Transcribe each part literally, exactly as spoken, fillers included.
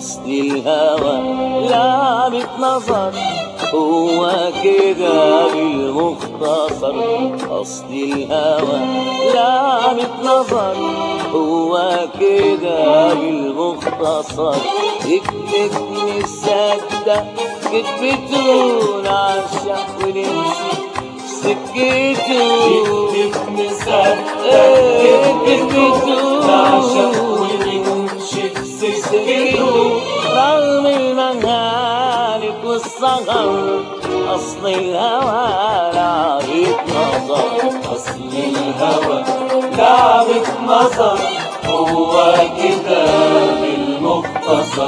أصل الهوى لعبة نظر، هو كده بالمختصر. أصل الهوى لعبة نظر، هو كده بالمختصر. اكتب نصدق كتبته، نعشق ونمشي سكته. اكتب نصدق كتبته، نعشق ونمشي سكته. رغم المهالك والصغر، أصل الهوى لعبة نظر. أصل الهوى لعبة نظر، هو كده بالمختصر.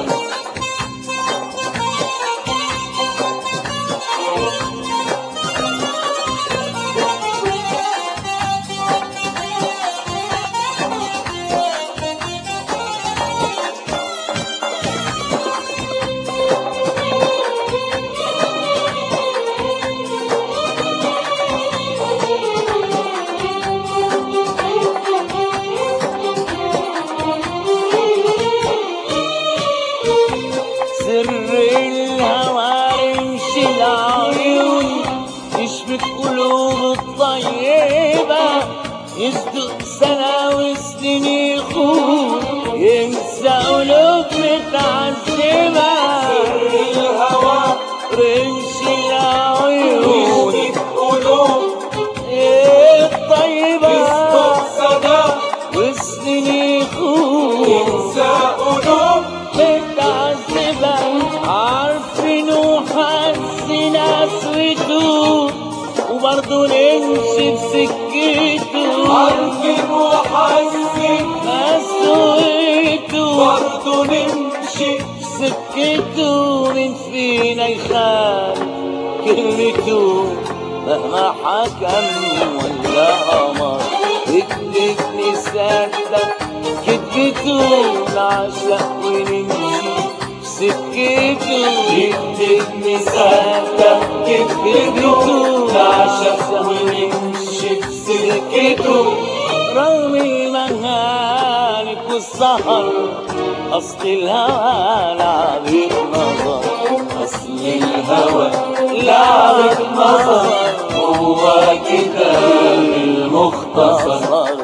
سر الهوى رمش العيون، يشبك قلوب الطيبة. يصدق سنة وسنين يخون، ينسى قلوب متعذبة. سر الهوى رمش العيون، يشبك قلوب الطيبة. يصدق سنة وسنين يخون، ينسى قلوب متعذبة. عارفين وحاسين قسوته، وبرضه نمشي بسكته. عارفين وحاسين قسوته، برضه نمشي بسكته. من فينا يخاف كلمته، مهما حكم ولا أمر. اكتب نصدق كتبته، نعشق ونمشي سكته. اكتب نصدق كتبته، نعشق ونمشي سكته. رغم المهالك والسهر، أصل الهوى لعبة نظر. أصل الهوى لعبة نظر، هو كده بالمختصر.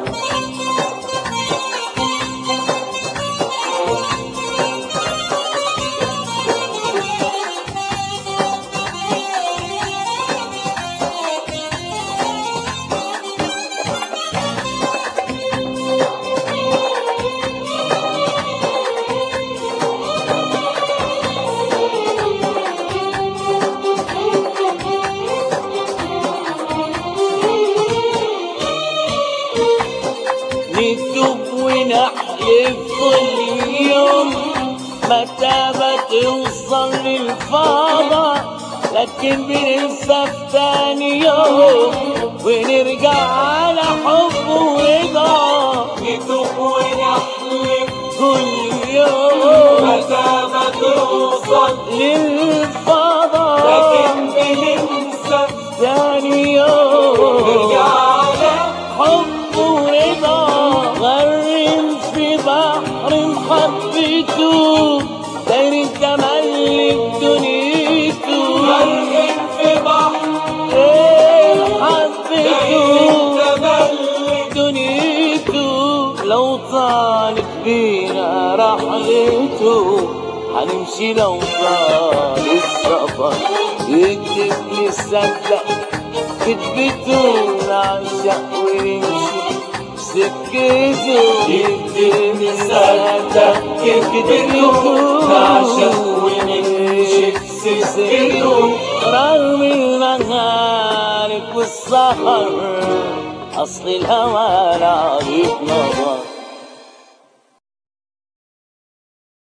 نكتب ونحلف كل يوم، متى بتوصل للفضا. لكن بننسى في تاني يوم، ونرجع على حب ورضا. نكتب ونحلف كل يوم متى ما توصل للفضا، لكن بننسى تاني يوم نرجع على حب ورضا. غرم في بحر محبته، داير التملي بدنيته. غرقين في بحر ايه محبته، تملك دنيته. لو طالت بينا رحلته، هنمشي لو طال السفر. يكتب نصدق كتبته، نعشق ونمشي سكته. يكتب نصدق كتبته، نعشق ونمشي سكته. رغم المهالك والسهر، أصل الهوى لعبة نظر.